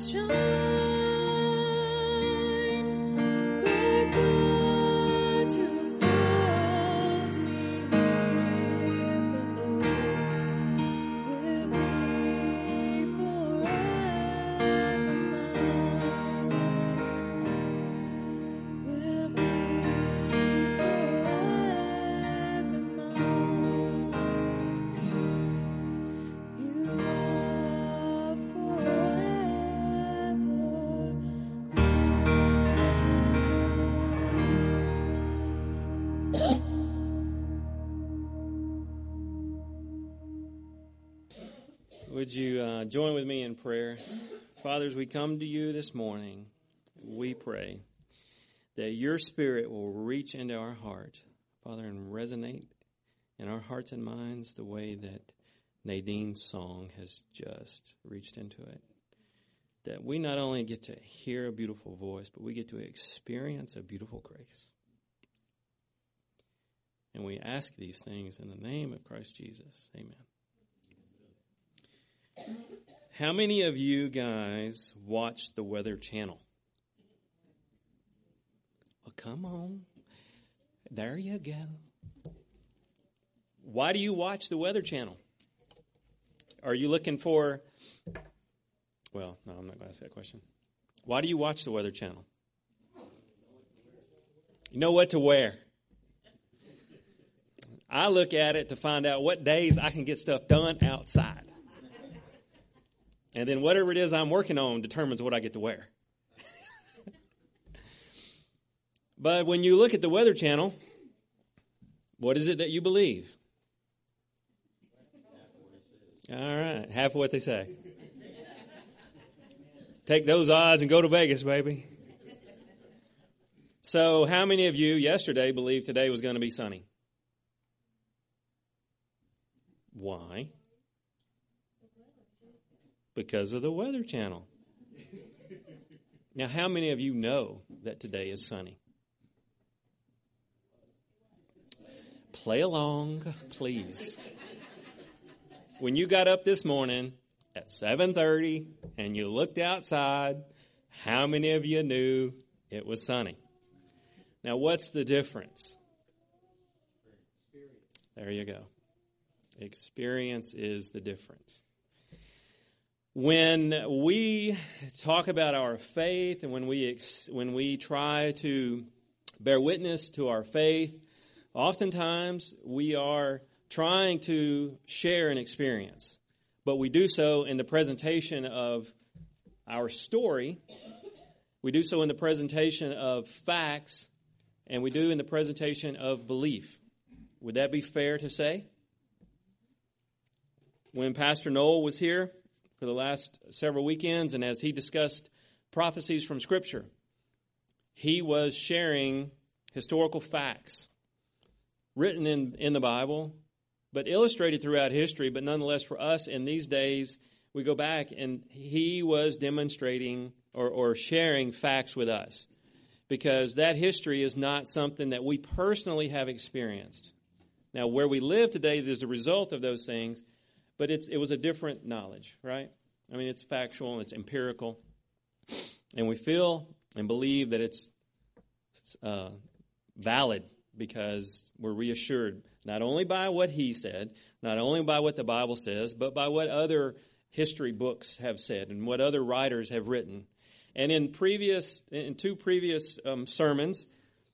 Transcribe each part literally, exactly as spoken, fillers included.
Would you uh, join with me in prayer? Father, as we come to you this morning, we pray that your Spirit will reach into our heart, Father, and resonate in our hearts and minds the way that Nadine's song has just reached into it. That we not only get to hear a beautiful voice, but we get to experience a beautiful grace. And we ask these things in the name of Christ Jesus. Amen. How many of you guys watch the Weather Channel? Well, come on. There you go. Why do you watch the Weather Channel? Are you looking for... Well, no, I'm not going to ask that question. Why do you watch the Weather Channel? You know what to wear. I look at it to find out what days I can get stuff done outside. And then whatever it is I'm working on determines what I get to wear. But when you look at the Weather Channel, what is it that you believe? All right, half of what they say. Take those odds and go to Vegas, baby. So how many of you yesterday believed today was going to be sunny? Why? Because of the Weather Channel. Now, how many of you know that today is sunny? Play along, please. When you got up this morning at seven thirty and you looked outside, how many of you knew it was sunny? Now, what's the difference? There you go. Experience is the difference. When we talk about our faith and when we ex- when we try to bear witness to our faith, oftentimes we are trying to share an experience, but we do so in the presentation of our story. We do so in the presentation of facts, and we do in the presentation of belief. Would that be fair to say? When Pastor Noel was here for the last several weekends, and as he discussed prophecies from Scripture, he was sharing historical facts written in, in the Bible, but illustrated throughout history. But nonetheless, for us in these days, we go back and he was demonstrating or, or sharing facts with us, because that history is not something that we personally have experienced. Now, where we live today is the result of those things, but it's, it was a different knowledge, right? I mean, it's factual and it's empirical. And we feel and believe that it's uh, valid because we're reassured not only by what he said, not only by what the Bible says, but by what other history books have said and what other writers have written. And in previous, in two previous um, sermons,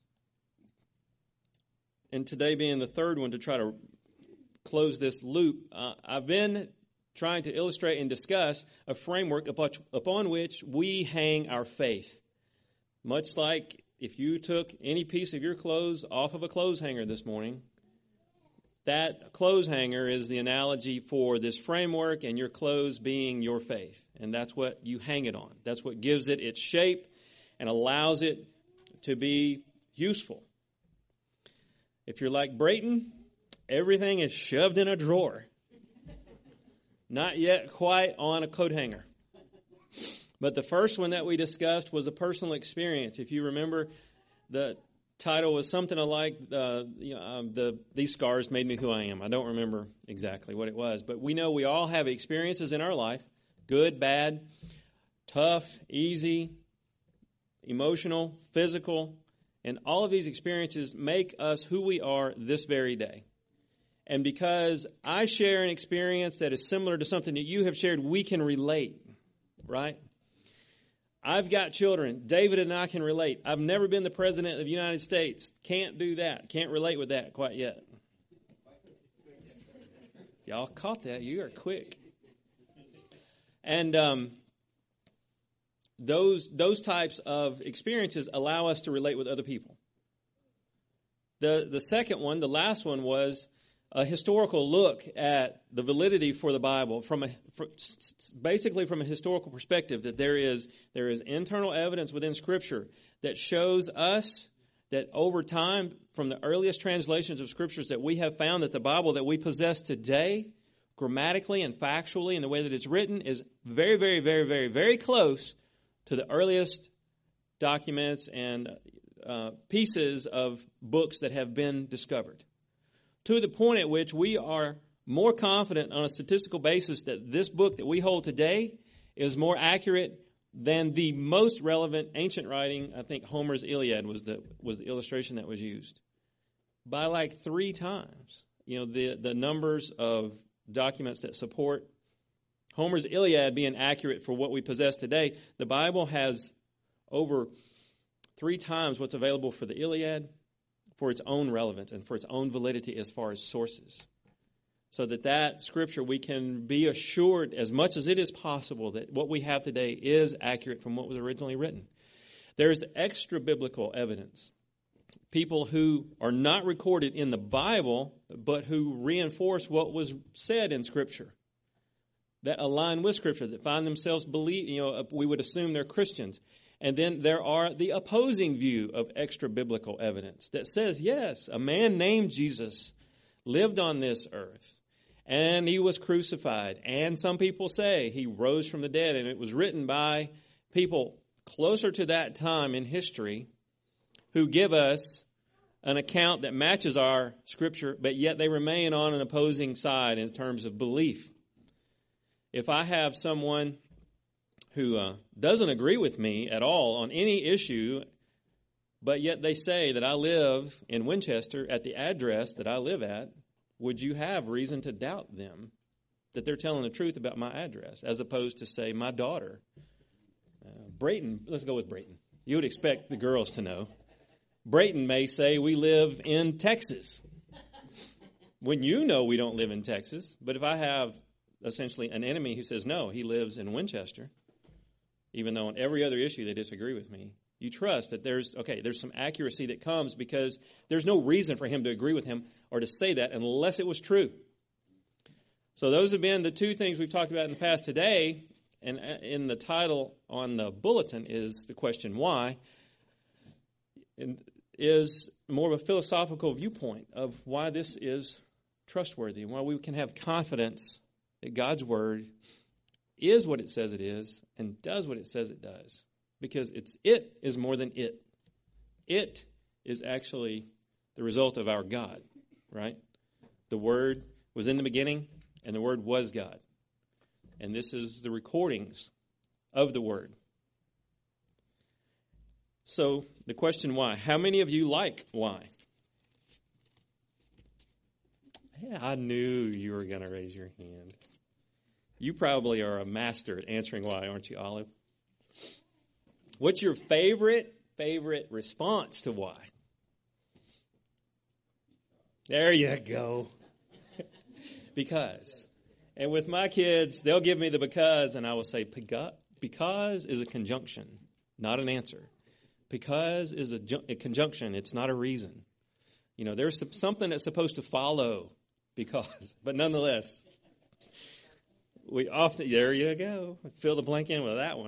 and today being the third one to try to close this loop, uh, I've been trying to illustrate and discuss a framework upon, upon which we hang our faith. Much like if you took any piece of your clothes off of a clothes hanger this morning, that clothes hanger is the analogy for this framework and your clothes being your faith. And that's what you hang it on. That's what gives it its shape and allows it to be useful. If you're like Brayton, everything is shoved in a drawer. Not yet quite on a coat hanger. But the first one that we discussed was a personal experience. If you remember, the title was something like, uh, you know, um, the These Scars Made Me Who I Am. I don't remember exactly what it was. But we know we all have experiences in our life, good, bad, tough, easy, emotional, physical, and all of these experiences make us who we are this very day. And because I share an experience that is similar to something that you have shared, we can relate, right? I've got children. David and I can relate. I've never been the president of the United States. Can't do that. Can't relate with that quite yet. Y'all caught that. You are quick. And um, those those types of experiences allow us to relate with other people. The the second one, the last one, was a historical look at the validity for the Bible from a for, basically from a historical perspective, that there is there is internal evidence within Scripture that shows us that over time, from the earliest translations of Scriptures, that we have found that the Bible that we possess today, grammatically and factually, in the way that it's written, is very, very, very, very, very close to the earliest documents and uh, pieces of books that have been discovered, to the point at which we are more confident on a statistical basis that this book that we hold today is more accurate than the most relevant ancient writing. I think Homer's Iliad was the was the illustration that was used, by like three times. You know, the, the numbers of documents that support Homer's Iliad being accurate for what we possess today. The Bible has over three times what's available for the Iliad, for its own relevance and for its own validity as far as sources. So that that Scripture, we can be assured as much as it is possible that what we have today is accurate from what was originally written. There's extra biblical evidence. People who are not recorded in the Bible, but who reinforce what was said in Scripture, that align with Scripture, that find themselves believe, you know, we would assume they're Christians. And then there are the opposing view of extra biblical evidence that says, yes, a man named Jesus lived on this earth, and he was crucified. And some people say he rose from the dead, and it was written by people closer to that time in history who give us an account that matches our Scripture, but yet they remain on an opposing side in terms of belief. If I have someone who uh, doesn't agree with me at all on any issue, but yet they say that I live in Winchester at the address that I live at, would you have reason to doubt them that they're telling the truth about my address, as opposed to, say, my daughter? Uh, Brayton, let's go with Brayton. You would expect the girls to know. Brayton may say we live in Texas, when you know we don't live in Texas. But if I have essentially an enemy who says, no, he lives in Winchester, even though on every other issue they disagree with me, you trust that there's, okay, there's some accuracy that comes because there's no reason for him to agree with him or to say that unless it was true. So those have been the two things we've talked about in the past. Today, and in the title on the bulletin is the question why, and is more of a philosophical viewpoint of why this is trustworthy and why we can have confidence that God's Word is what it says it is and does what it says it does. Because it's it is more than it. It is actually the result of our God, right? The Word was in the beginning, and the Word was God. And this is the recordings of the Word. So the question why. How many of you like why? Yeah, I knew you were going to raise your hand. You probably are a master at answering why, aren't you, Olive? What's your favorite, favorite response to why? There you go. Because. And with my kids, they'll give me the because, and I will say, because is a conjunction, not an answer. Because is a, a conjunction, it's not a reason. You know, there's something that's supposed to follow because, but nonetheless, we often, there you go, fill the blank in with that one.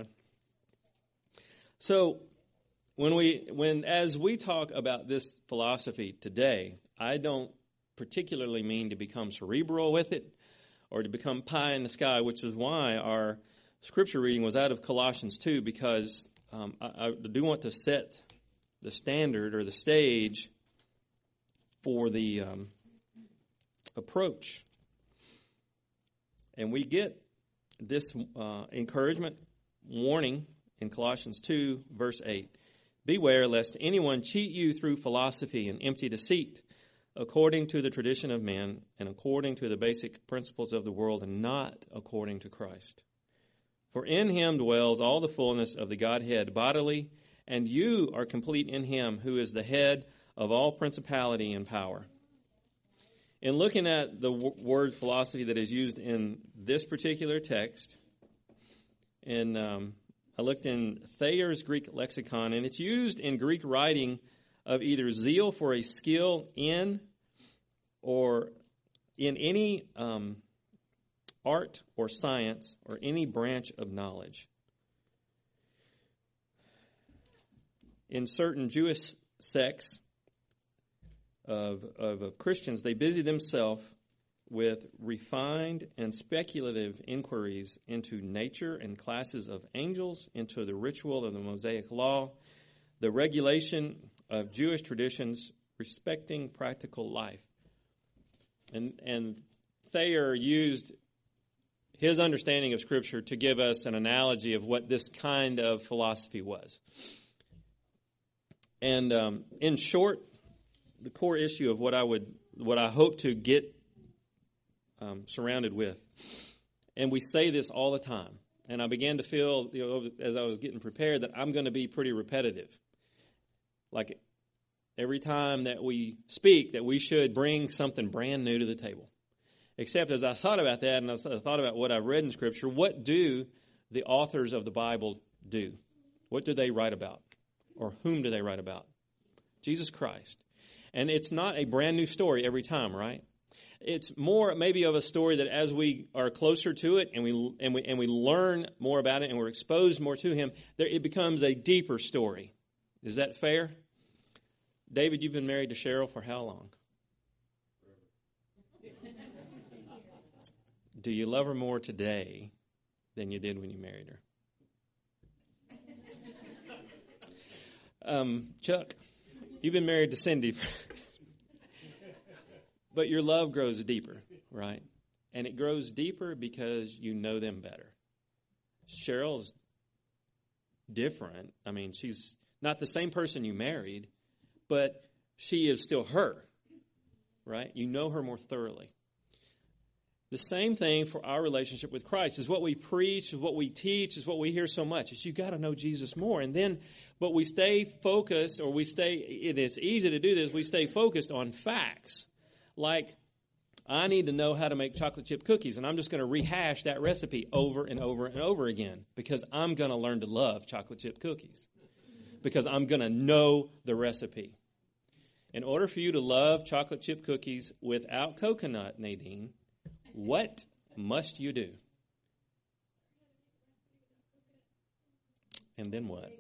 So when we, when as we talk about this philosophy today, I don't particularly mean to become cerebral with it or to become pie in the sky, which is why our scripture reading was out of Colossians two, because um, I, I do want to set the standard or the stage for the um, approach. And we get this uh, encouragement warning in Colossians two, verse eight. Beware lest anyone cheat you through philosophy and empty deceit, according to the tradition of men and according to the basic principles of the world, and not according to Christ. For in him dwells all the fullness of the Godhead bodily, and you are complete in him who is the head of all principality and power. In looking at the w- word philosophy that is used in this particular text, and um, I looked in Thayer's Greek lexicon, and it's used in Greek writing of either zeal for a skill in or in any um, art or science or any branch of knowledge. In certain Jewish sects of, of, of Christians, they busy themselves with refined and speculative inquiries into nature and classes of angels, into the ritual of the Mosaic Law, the regulation of Jewish traditions respecting practical life. And, and Thayer used his understanding of Scripture to give us an analogy of what this kind of philosophy was. And um, in short, the core issue of what I would, what I hope to get um, surrounded with, and we say this all the time, and I began to feel, you know, as I was getting prepared, that I'm going to be pretty repetitive. Like every time that we speak, that we should bring something brand new to the table. Except as I thought about that, and I thought about what I read in Scripture, what do the authors of the Bible do? What do they write about? Or whom do they write about? Jesus Christ. And it's not a brand new story every time, right? It's more maybe of a story that as we are closer to it and we and we and we learn more about it and we're exposed more to him, there it becomes a deeper story. Is that fair? David, you've been married to Cheryl for how long? Do you love her more today than you did when you married her? Um, Chuck, you've been married to Cindy, but your love grows deeper, right? And it grows deeper because you know them better. Cheryl's different. I mean, she's not the same person you married, but she is still her, right? You know her more thoroughly. The same thing for our relationship with Christ is what we preach, is what we teach, is what we hear so much. Is you got to know Jesus more. And then, but we stay focused, or we stay, it is easy to do this, we stay focused on facts. Like, I need to know how to make chocolate chip cookies, and I'm just going to rehash that recipe over and over and over again because I'm going to learn to love chocolate chip cookies because I'm going to know the recipe. In order for you to love chocolate chip cookies without coconut, Nadine, what must you do? And then what?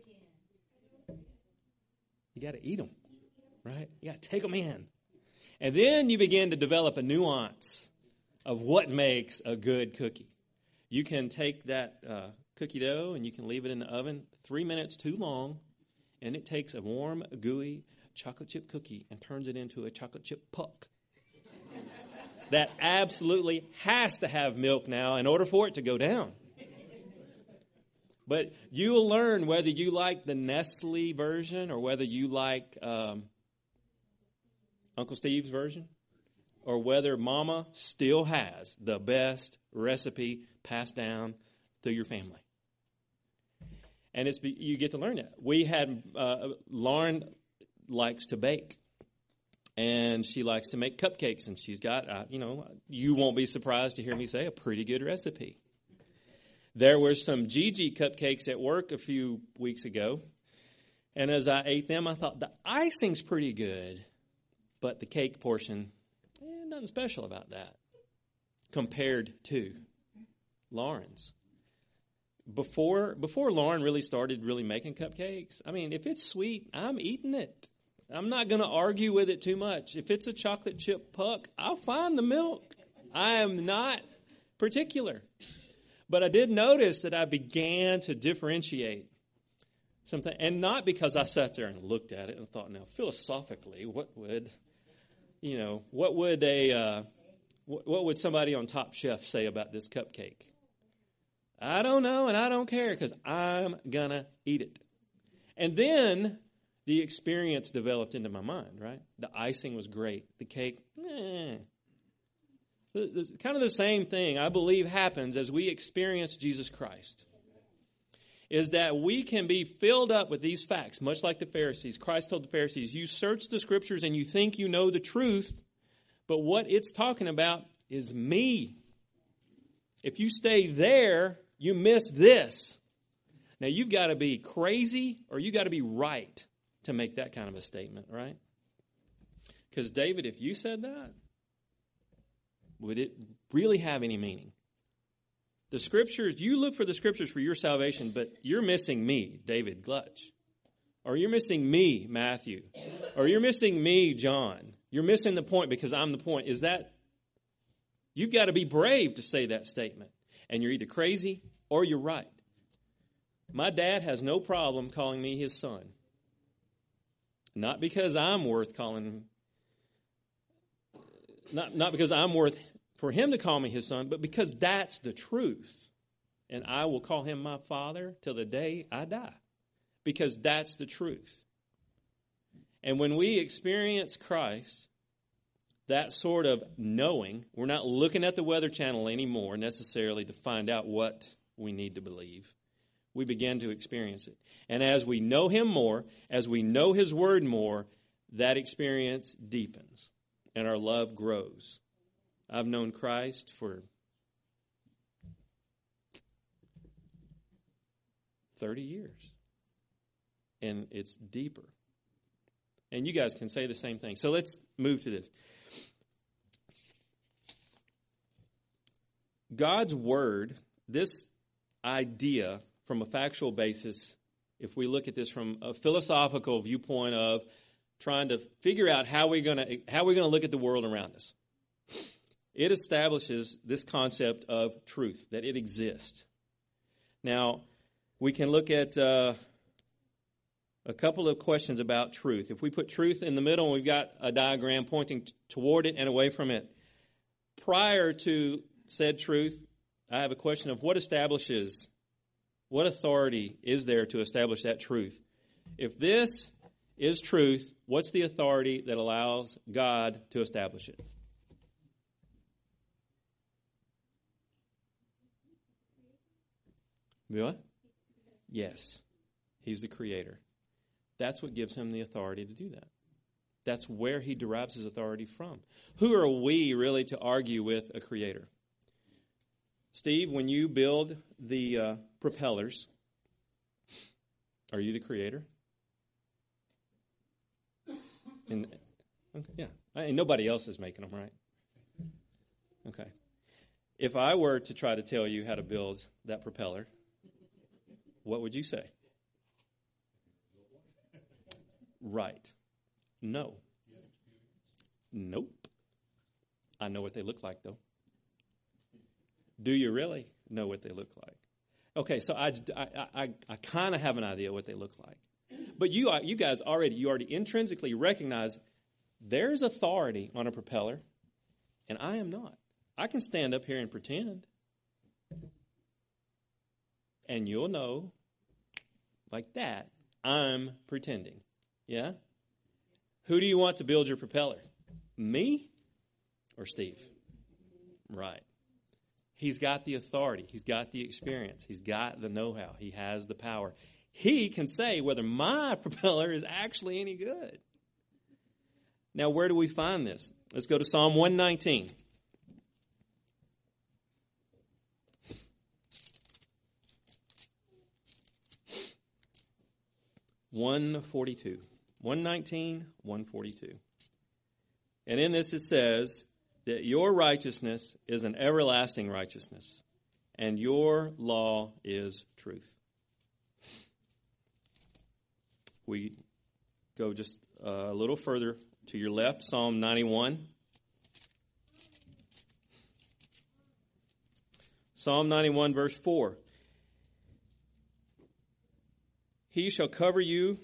You got to eat them, right? You got to take them in. And then you begin to develop a nuance of what makes a good cookie. You can take that uh, cookie dough and you can leave it in the oven three minutes too long, and it takes a warm, gooey chocolate chip cookie and turns it into a chocolate chip puck. That absolutely has to have milk now in order for it to go down. But you will learn whether you like the Nestle version or whether you like um, Uncle Steve's version, or whether Mama still has the best recipe passed down through your family. And it's you get to learn that. We had uh, Lauren likes to bake. And she likes to make cupcakes, and she's got, uh, you know, you won't be surprised to hear me say a pretty good recipe. There were some Gigi cupcakes at work a few weeks ago, and as I ate them, I thought the icing's pretty good, but the cake portion, eh, nothing special about that compared to Lauren's. Before before Lauren really started really making cupcakes, I mean, if it's sweet, I'm eating it. I'm not going to argue with it too much. If it's a chocolate chip puck, I'll find the milk. I am not particular. But I did notice that I began to differentiate something. And not because I sat there and looked at it and thought, now, philosophically, what would, you know, what would a, uh, what would somebody on Top Chef say about this cupcake? I don't know and I don't care because I'm going to eat it. And then the experience developed into my mind, right? The icing was great. The cake, eh. It's kind of the same thing I believe happens as we experience Jesus Christ. Is that we can be filled up with these facts, much like the Pharisees. Christ told the Pharisees, you search the Scriptures and you think you know the truth, but what it's talking about is me. If you stay there, you miss this. Now, you've got to be crazy or you've got to be right to make that kind of a statement, right? Because, David, if you said that, would it really have any meaning? The Scriptures, you look for the Scriptures for your salvation, but you're missing me, David Glutch. Or you're missing me, Matthew. Or you're missing me, John. You're missing the point because I'm the point. Is that, you've got to be brave to say that statement. And you're either crazy or you're right. My dad has no problem calling me his son. Not because I'm worth calling him, not, not because I'm worth for him to call me his son, but because that's the truth. And I will call him my father till the day I die. Because that's the truth. And when we experience Christ, that sort of knowing, we're not looking at the Weather Channel anymore necessarily to find out what we need to believe. We begin to experience it. And as we know him more, as we know his word more, that experience deepens and our love grows. I've known Christ for thirty years. And it's deeper. And you guys can say the same thing. So let's move to this. God's word, this idea from a factual basis, if we look at this from a philosophical viewpoint of trying to figure out how we're going to how we're going to look at the world around us. It establishes this concept of truth, that it exists. Now, we can look at uh, a couple of questions about truth. If we put truth in the middle and we've got a diagram pointing t- toward it and away from it, prior to said truth, I have a question of what establishes, what authority is there to establish that truth? If this is truth, what's the authority that allows God to establish it? What? Yes. He's the creator. That's what gives him the authority to do that. That's where he derives his authority from. Who are we really to argue with a creator? Steve, when you build the uh, propellers, are you the creator? And, okay, yeah. And nobody else is making them, right? Okay. If I were to try to tell you how to build that propeller, what would you say? Right. No. Nope. I know what they look like, though. Do you really know what they look like? Okay, so I, I, I, I kind of have an idea what they look like. But you you guys already, you already intrinsically recognize there's authority on a propeller, and I am not. I can stand up here and pretend. And you'll know, like that, I'm pretending. Yeah? Who do you want to build your propeller? Me or Steve? Right. He's got the authority. He's got the experience. He's got the know-how. He has the power. He can say whether my propeller is actually any good. Now, where do we find this? Let's go to Psalm one nineteen. one forty-two. one nineteen, one forty-two. And in this it says that your righteousness is an everlasting righteousness, and your law is truth. We go just a little further to your left, Psalm ninety-one. Psalm ninety-one, verse four. He shall cover you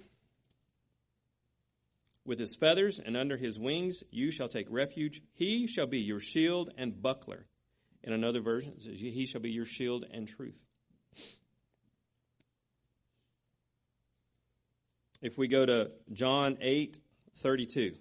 with his feathers, and under his wings you shall take refuge. He shall be your shield and buckler. In another version, it says, he shall be your shield and truth. If we go to John eight thirty-two.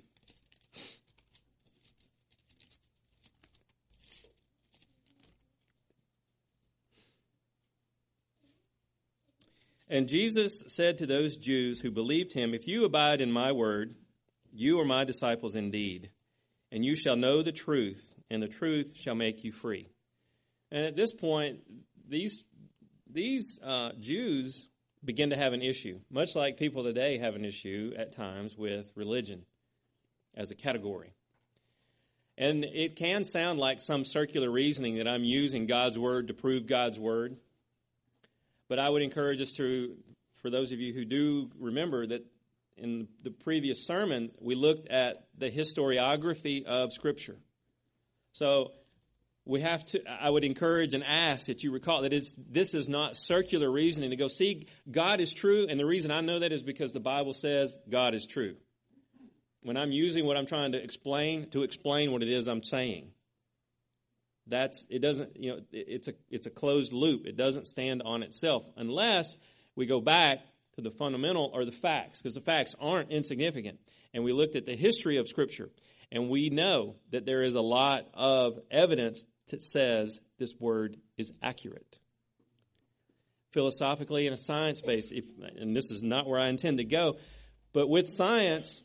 And Jesus said to those Jews who believed him, "If you abide in my word, you are my disciples indeed, and you shall know the truth, and the truth shall make you free." And at this point, these these uh, Jews begin to have an issue, much like people today have an issue at times with religion as a category. And it can sound like some circular reasoning that I'm using God's word to prove God's word. But I would encourage us to, for those of you who do remember, that in the previous sermon, we looked at the historiography of Scripture. So we have to, I would encourage and ask that you recall that it's, this is not circular reasoning to go, see, God is true, and the reason I know that is because the Bible says God is true. When I'm using what I'm trying to explain, to explain what it is I'm saying. That's, it doesn't, you know, it's a, it's a closed loop. It doesn't stand on itself unless we go back to the fundamental or the facts, because the facts aren't insignificant. And we looked at the history of Scripture, and we know that there is a lot of evidence that says this word is accurate. Philosophically, in a science base, if, and this is not where I intend to go, but with science,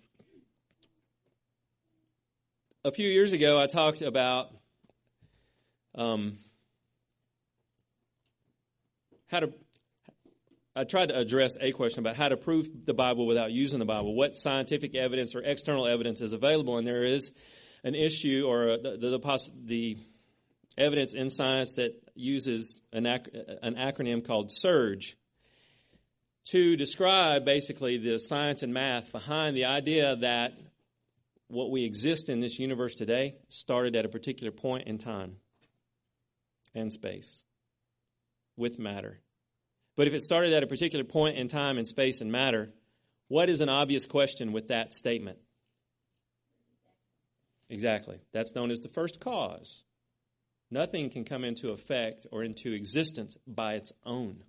a few years ago I talked about Um, how to, I tried to address a question about how to prove the Bible without using the Bible. What scientific evidence or external evidence is available? And there is an issue or a, the, the, the, the evidence in science that uses an, ac- an acronym called SURGE to describe basically the science and math behind the idea that what we exist in this universe today started at a particular point in time and space with matter. But if it started at a particular point in time and space and matter, what is an obvious question with that statement? Exactly. That's known as the first cause. Nothing can come into effect or into existence by its own.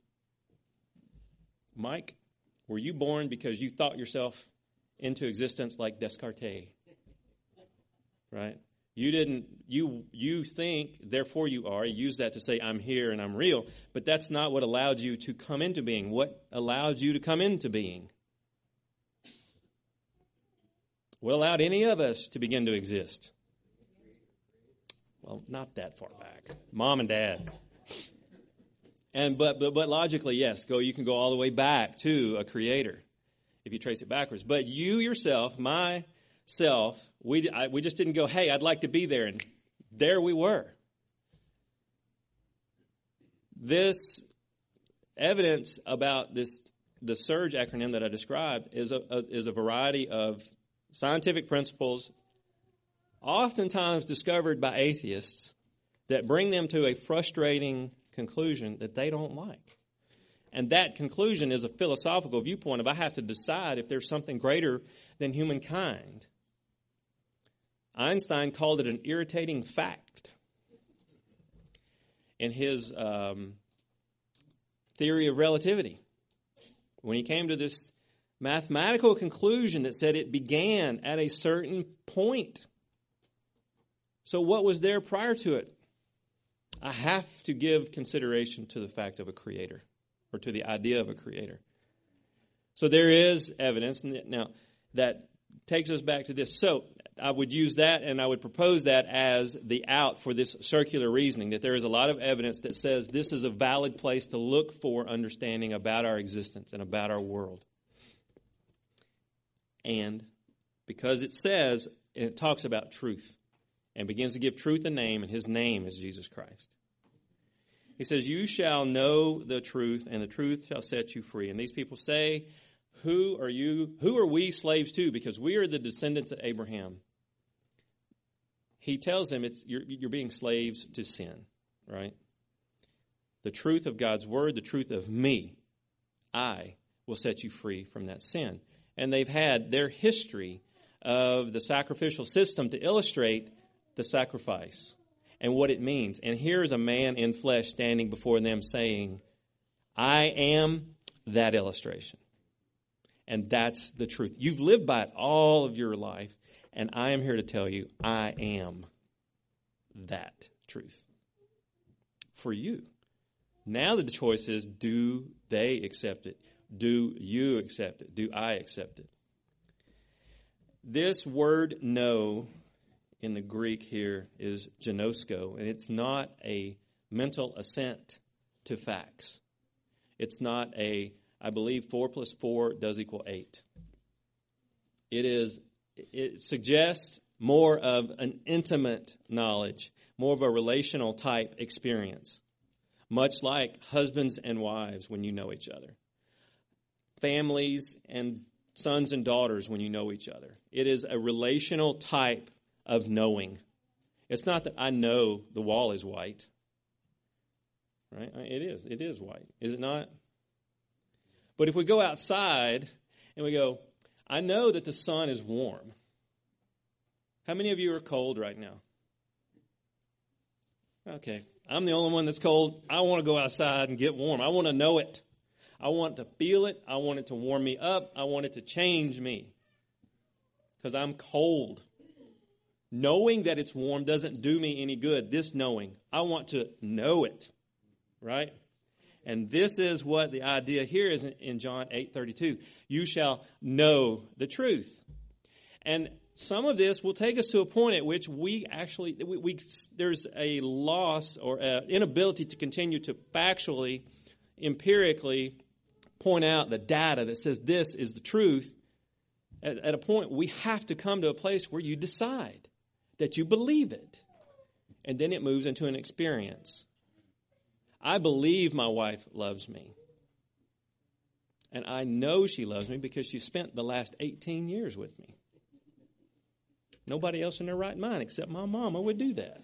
Mike, were you born because you thought yourself into existence like Descartes? Right? You didn't, you you think, therefore you are. You use that to say, I'm here and I'm real. But that's not what allowed you to come into being. What allowed you to come into being? What allowed any of us to begin to exist? Well, not that far back. Mom and Dad. And but but, but logically, yes, go. You can go all the way back to a creator if you trace it backwards. But you yourself, myself, We I, we just didn't go, hey, I'd like to be there, and there we were. This evidence about this, the SURGE acronym that I described, is a, a is a variety of scientific principles, oftentimes discovered by atheists, that bring them to a frustrating conclusion that they don't like. And that conclusion is a philosophical viewpoint of I have to decide if there's something greater than humankind. Einstein called it an irritating fact in his um, theory of relativity. When he came to this mathematical conclusion that said it began at a certain point. So what was there prior to it? I have to give consideration to the fact of a creator, or to the idea of a creator. So there is evidence. Now, that takes us back to this. So I would use that, and I would propose that as the out for this circular reasoning, that there is a lot of evidence that says this is a valid place to look for understanding about our existence and about our world. And because it says, and it talks about truth, and begins to give truth a name, and his name is Jesus Christ. He says, you shall know the truth, and the truth shall set you free. And these people say, who are you, who are we slaves to? Because we are the descendants of Abraham. He tells them it's you're, you're being slaves to sin, right? The truth of God's word, the truth of me, I will set you free from that sin. And they've had their history of the sacrificial system to illustrate the sacrifice and what it means. And here's a man in flesh standing before them saying, I am that illustration. And that's the truth. You've lived by it all of your life, and I am here to tell you, I am that truth for you. Now the choice is, do they accept it? Do you accept it? Do I accept it? This word know in the Greek here is ginosko, and it's not a mental assent to facts. It's not a, I believe four plus four does equal eight. It is, it suggests more of an intimate knowledge, more of a relational type experience, much like husbands and wives when you know each other, families and sons and daughters when you know each other. It is a relational type of knowing. It's not that I know the wall is white. Right? It is. It is white. Is it not? But if we go outside and we go, I know that the sun is warm. How many of you are cold right now? Okay. I'm the only one that's cold. I want to go outside and get warm. I want to know it. I want to feel it. I want it to warm me up. I want it to change me because I'm cold. Knowing that it's warm doesn't do me any good. This knowing, I want to know it, right? And this is what the idea here is in John eight thirty-two. You shall know the truth. And some of this will take us to a point at which we actually, we, we there's a loss or an inability to continue to factually, empirically point out the data that says this is the truth. At, at a point, we have to come to a place where you decide that you believe it. And then it moves into an experience. I believe my wife loves me. And I know she loves me because she spent the last eighteen years with me. Nobody else in their right mind except my mama would do that.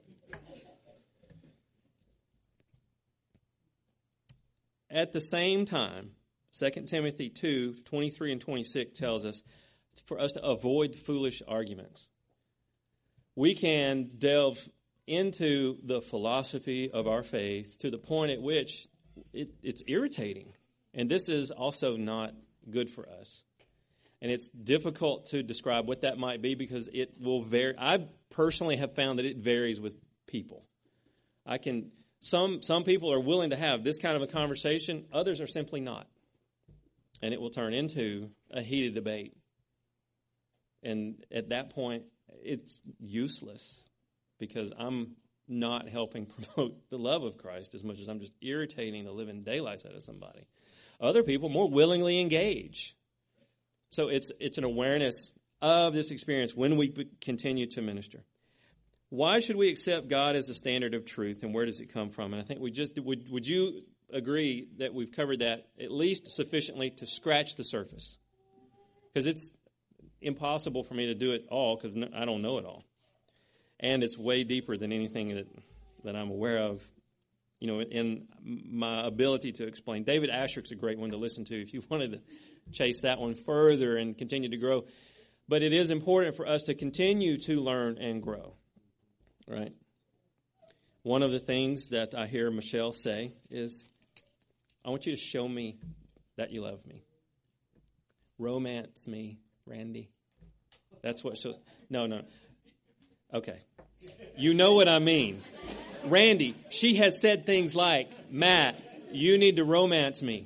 At the same time, Second Timothy two, twenty-three and twenty-six tells us for us to avoid foolish arguments. We can delve into the philosophy of our faith to the point at which it, it's irritating. And this is also not good for us. And it's difficult to describe what that might be because it will vary. I personally have found that it varies with people. I can some some people are willing to have this kind of a conversation. Others are simply not. And it will turn into a heated debate. And at that point, it's useless because I'm not helping promote the love of Christ as much as I'm just irritating the living daylights out of somebody. Other people more willingly engage. So it's it's an awareness of this experience when we continue to minister. Why should we accept God as a standard of truth, and where does it come from? And I think we just would would you agree that we've covered that at least sufficiently to scratch the surface? Because it's impossible for me to do it all because I don't know it all. And it's way deeper than anything that, that I'm aware of, you know, in my ability to explain. David Asherick's a great one to listen to if you wanted to chase that one further and continue to grow. But it is important for us to continue to learn and grow, right? One of the things that I hear Michelle say is, I want you to show me that you love me. Romance me, Randy. That's what she'll... No, no. Okay. You know what I mean. Randy, she has said things like, Matt, you need to romance me.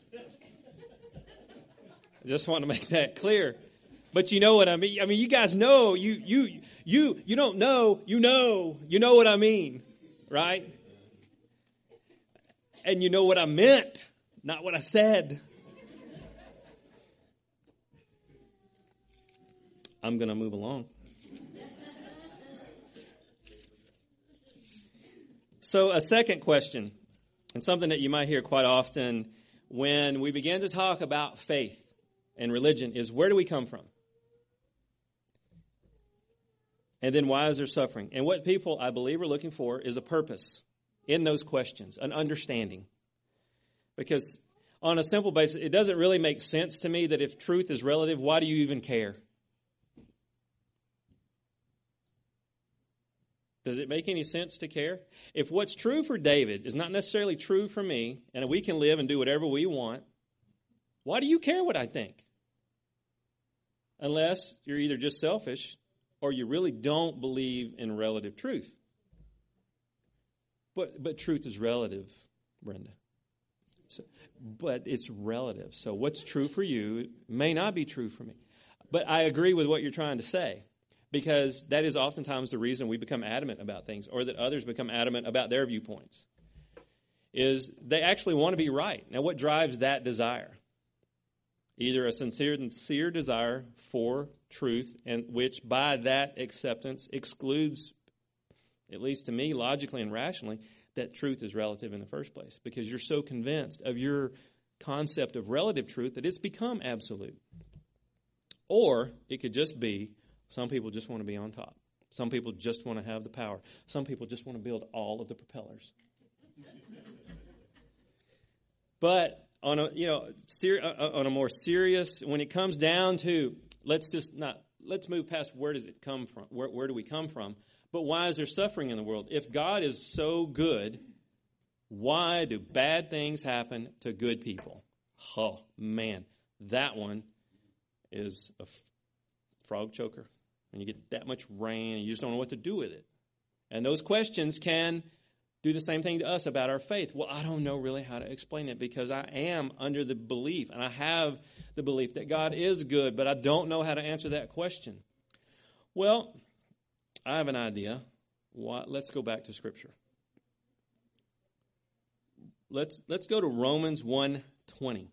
I just want to make that clear. But you know what I mean. I mean, you guys know. You you you you don't know. You know. You know what I mean. Right? And you know what I meant, not what I said. I'm going to move along. So a second question, and something that you might hear quite often when we begin to talk about faith and religion is, where do we come from? And then why is there suffering? And what people, I believe, are looking for is a purpose in those questions, an understanding. Because on a simple basis, it doesn't really make sense to me that if truth is relative, why do you even care? Does it make any sense to care? If what's true for David is not necessarily true for me, and we can live and do whatever we want, why do you care what I think? Unless you're either just selfish or you really don't believe in relative truth. But but truth is relative, Brenda. So, but it's relative. So what's true for you may not be true for me. But I agree with what you're trying to say, because that is oftentimes the reason we become adamant about things, or that others become adamant about their viewpoints, is they actually want to be right. Now, what drives that desire? Either a sincere, sincere desire for truth, and which by that acceptance excludes, at least to me, logically and rationally, that truth is relative in the first place, because you're so convinced of your concept of relative truth that it's become absolute. Or it could just be some people just want to be on top. Some people just want to have the power. Some people just want to build all of the propellers. But on a you know ser- on a more serious, when it comes down to, let's just not let's move past where does it come from? Where where do we come from? But why is there suffering in the world? If God is so good, why do bad things happen to good people? Oh, man, that one is a f- frog choker. When you get that much rain and you just don't know what to do with it. And those questions can do the same thing to us about our faith. Well, I don't know really how to explain it, because I am under the belief, and I have the belief that God is good, but I don't know how to answer that question. Well, I have an idea. Why, let's go back to Scripture. Let's let's go to Romans one twenty.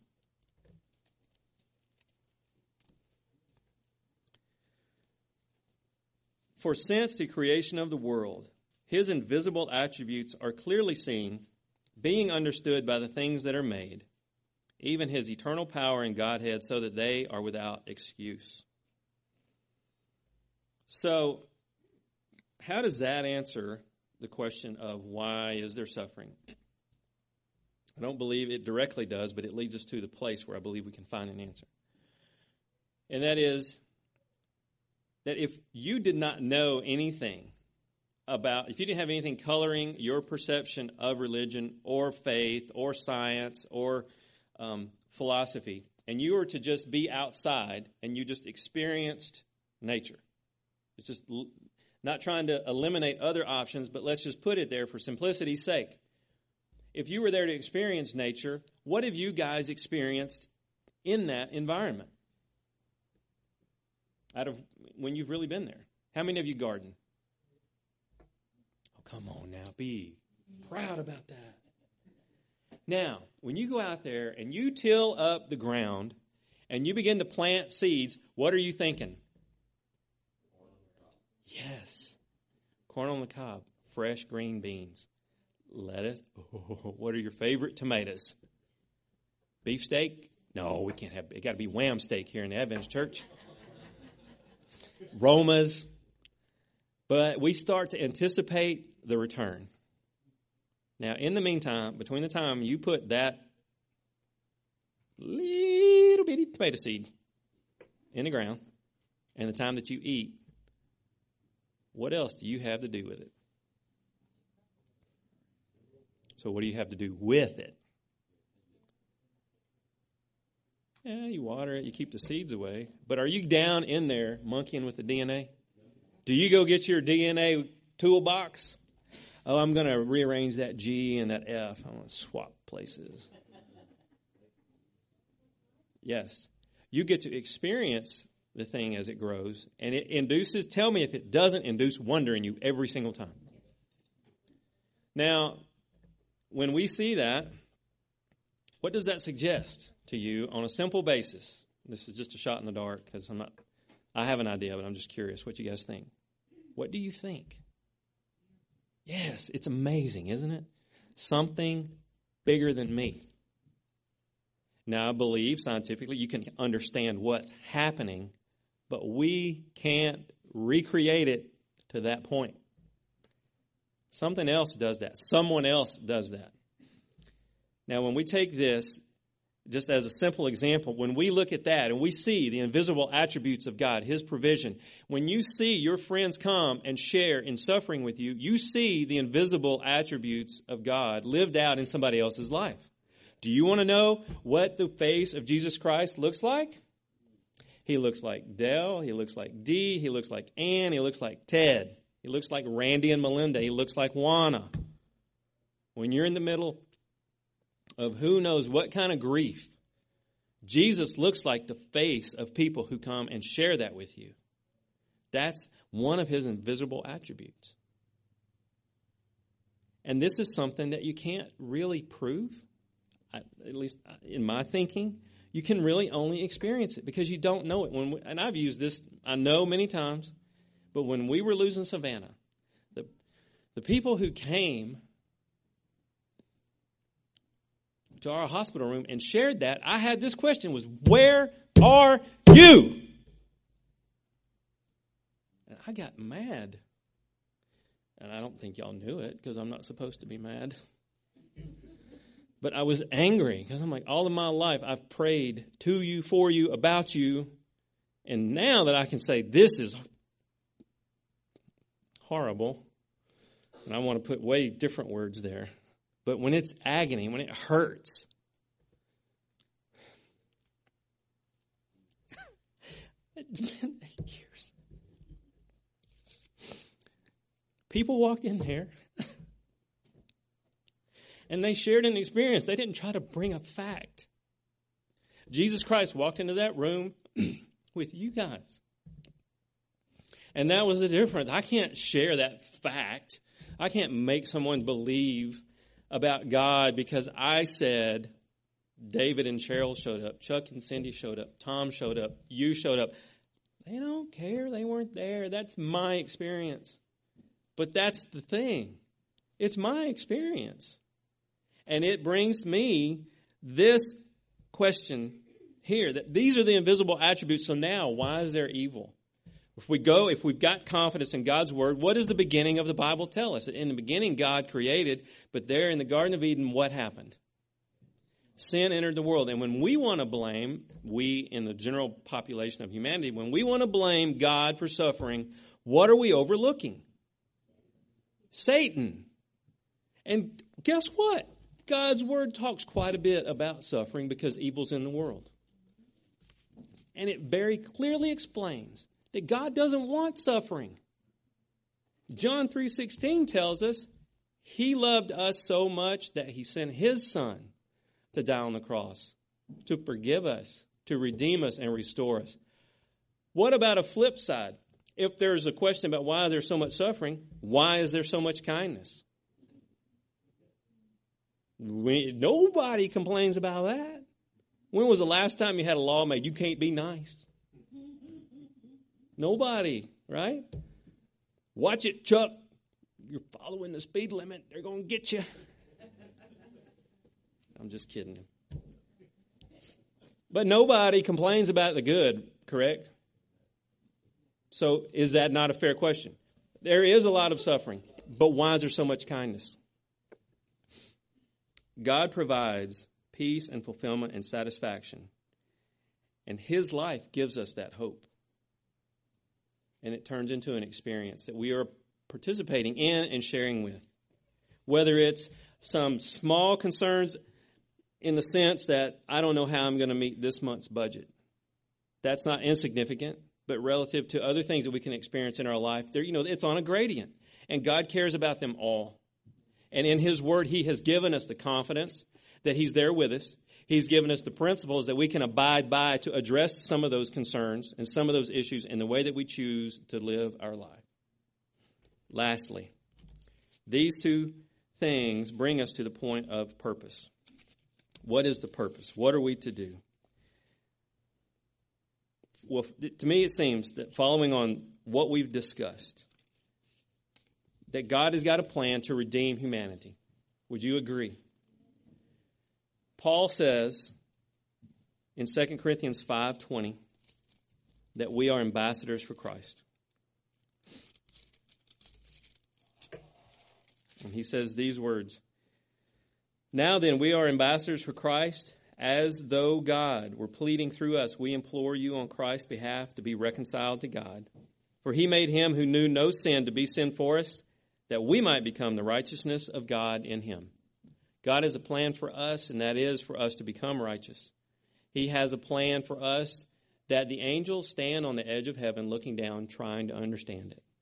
For since the creation of the world, his invisible attributes are clearly seen, being understood by the things that are made, even his eternal power and Godhead, so that they are without excuse. So, how does that answer the question of why is there suffering? I don't believe it directly does, but it leads us to the place where I believe we can find an answer. And that is that if you did not know anything about, if you didn't have anything coloring your perception of religion or faith or science or um, philosophy, and you were to just be outside and you just experienced nature, it's just not trying to eliminate other options, but let's just put it there for simplicity's sake. If you were there to experience nature, what have you guys experienced in that environment? Out of when you've really been there. How many of you garden? Oh, come on now. Be proud about that. Now, when you go out there and you till up the ground and you begin to plant seeds, what are you thinking? Yes. Corn on the cob, fresh green beans, lettuce. Oh, what are your favorite tomatoes? Beefsteak? No, we can't have, it got to be wham steak here in the Adventist church. Romas. But we start to anticipate the return. Now, in the meantime, between the time you put that little bitty tomato seed in the ground and the time that you eat, what else do you have to do with it? So what do you have to do with it? Yeah, you water it, you keep the seeds away. But are you down in there monkeying with the D N A? Do you go get your D N A toolbox? Oh, I'm going to rearrange that G and that F. I'm going to swap places. Yes. You get to experience the thing as it grows, and it induces, tell me if it doesn't induce wonder in you every single time. Now, when we see that, what does that suggest to you on a simple basis? This is just a shot in the dark because I'm not, I have an idea, but I'm just curious what you guys think. What do you think? Yes, it's amazing, isn't it? Something bigger than me. Now, I believe scientifically you can understand what's happening, but we can't recreate it to that point. Something else does that. Someone else does that. Now, when we take this, just as a simple example, when we look at that and we see the invisible attributes of God, His provision, when you see your friends come and share in suffering with you, you see the invisible attributes of God lived out in somebody else's life. Do you want to know what the face of Jesus Christ looks like? He looks like Dell. He looks like Dee. He looks like Ann. He looks like Ted. He looks like Randy and Melinda. He looks like Juana. When you're in the middle of who knows what kind of grief, Jesus looks like the face of people who come and share that with you. That's one of His invisible attributes. And this is something that you can't really prove, at least in my thinking. You can really only experience it because you don't know it. When we, and I've used this, I know, many times, but when we were losing Savannah, the, the people who came to our hospital room and shared that, I had this question was, where are you? And I got mad. And I don't think y'all knew it because I'm not supposed to be mad. But I was angry because I'm like, all of my life I've prayed to you, for you, about you. And now that I can say this is horrible, and I want to put way different words there. But when it's agony, when it hurts, it's been eight years. People walked in there, and they shared an experience. They didn't try to bring a fact. Jesus Christ walked into that room with you guys. And that was the difference. I can't share that fact. I can't make someone believe about God because I said David and Cheryl showed up, Chuck and Cindy showed up, Tom showed up, you showed up. They don't care. They weren't there. That's my experience. But that's the thing. It's my experience. And it brings me this question here, that these are the invisible attributes. So now, why is there evil? If we go, if we've got confidence in God's word, what does the beginning of the Bible tell us? In the beginning, God created, but there in the Garden of Eden, what happened? Sin entered the world. And when we want to blame, we in the general population of humanity, when we want to blame God for suffering, what are we overlooking? Satan. And guess what? God's word talks quite a bit about suffering because evil's in the world. And it very clearly explains that God doesn't want suffering. John three sixteen tells us He loved us so much that He sent His Son to die on the cross, to forgive us, to redeem us and restore us. What about a flip side? If there's a question about why there's so much suffering, why is there so much kindness? We, nobody complains about that. When was the last time you had a law made, you can't be nice? Nobody, right? Watch it, Chuck. You're following the speed limit. They're going to get you. I'm just kidding you. But nobody complains about the good, correct? So is that not a fair question? There is a lot of suffering, but why is there so much kindness? God provides peace and fulfillment and satisfaction, and His life gives us that hope. And it turns into an experience that we are participating in and sharing with. Whether it's some small concerns in the sense that I don't know how I'm going to meet this month's budget. That's not insignificant, but relative to other things that we can experience in our life, there, you know, it's on a gradient. And God cares about them all. And in His Word, He has given us the confidence that He's there with us. He's given us the principles that we can abide by to address some of those concerns and some of those issues in the way that we choose to live our life. Lastly, these two things bring us to the point of purpose. What is the purpose? What are we to do? Well, to me it seems that following on what we've discussed, that God has got a plan to redeem humanity. Would you agree? Paul says in Second Corinthians five twenty that we are ambassadors for Christ. And he says these words, "Now then, we are ambassadors for Christ, As though God were pleading through us, we implore you on Christ's behalf to be reconciled to God. For he made him who knew no sin to be sin for us, that we might become the righteousness of God in him. God has a plan for us, and that is for us to become righteous. He has a plan for us that the angels stand on the edge of heaven looking down, trying to understand it.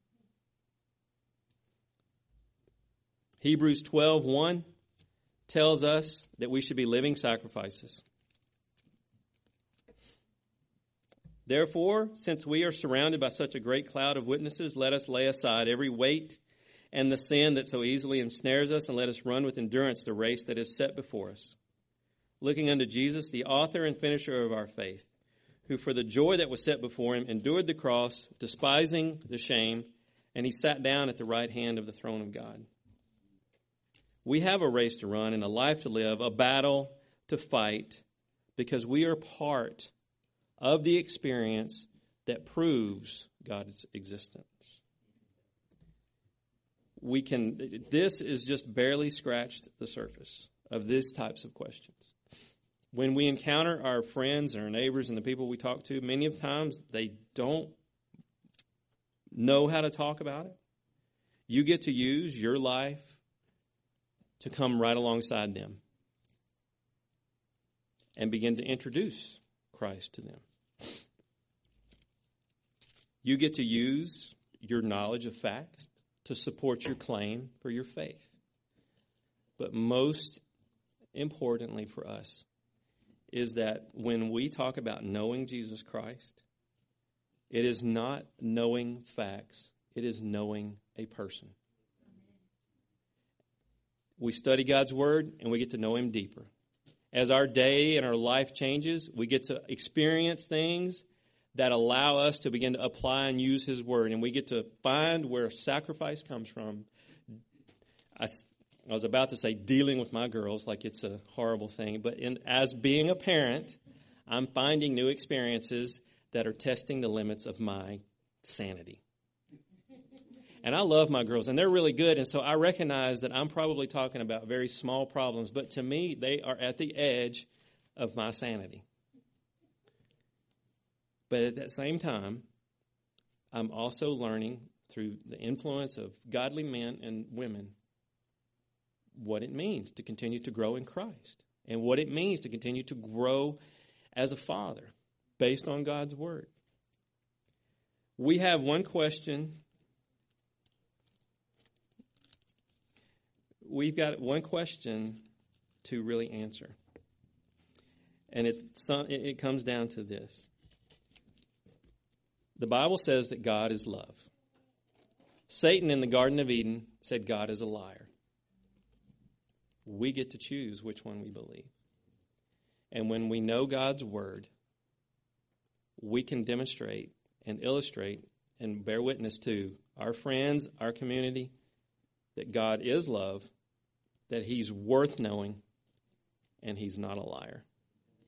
Hebrews twelve one tells us that we should be living sacrifices. Therefore, since we are surrounded by such a great cloud of witnesses, let us lay aside every weight and the sin that so easily ensnares us, and let us run with endurance the race that is set before us. Looking unto Jesus, the author and finisher of our faith, who for the joy that was set before him endured the cross, despising the shame, and he sat down at the right hand of the throne of God. We have a race to run and a life to live, a battle to fight, because we are part of the experience that proves God's existence. We can, this is just barely scratched the surface of these types of questions. When we encounter our friends and our neighbors and the people we talk to, many of the times they don't know how to talk about it. You get to use your life to come right alongside them and begin to introduce Christ to them. You get to use your knowledge of facts to support your claim for your faith. But most importantly for us is that when we talk about knowing Jesus Christ, it is not knowing facts, it is knowing a person. We study God's Word and we get to know Him deeper. As our day and our life changes, we get to experience things that allow us to begin to apply and use His Word. And we get to find where sacrifice comes from. I, I was about to say dealing with my girls like it's a horrible thing. But in, as being a parent, I'm finding new experiences that are testing the limits of my sanity. And I love my girls, and they're really good. And so I recognize that I'm probably talking about very small problems. But to me, they are at the edge of my sanity. But at that same time, I'm also learning through the influence of godly men and women what it means to continue to grow in Christ and what it means to continue to grow as a father based on God's Word. We have one question. We've got one question to really answer. And it, it comes down to this. The Bible says that God is love. Satan in the Garden of Eden said God is a liar. We get to choose which one we believe. And when we know God's Word, we can demonstrate and illustrate and bear witness to our friends, our community, that God is love, that He's worth knowing, and He's not a liar.